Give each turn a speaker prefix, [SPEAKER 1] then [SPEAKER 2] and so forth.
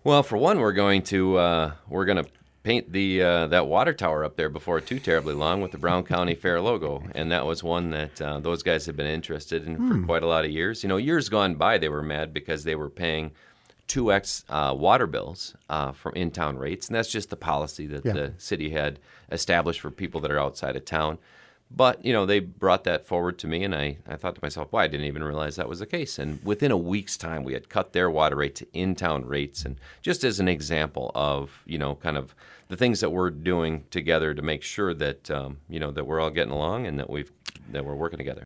[SPEAKER 1] Well, for one, we're going to paint the that water tower up there before too terribly long with the Brown County Fair logo, and that was one that those guys have been interested in for quite a lot of years. Years gone by, they were mad because they were paying 2x water bills from in-town rates, and that's just the policy that the city had established for people that are outside of town. But, they brought that forward to me, and I thought to myself, I didn't even realize that was the case. And within a week's time, we had cut their water rate to in-town rates. And just as an example of, kind of the things that we're doing together to make sure that, that we're all getting along and that we're working together.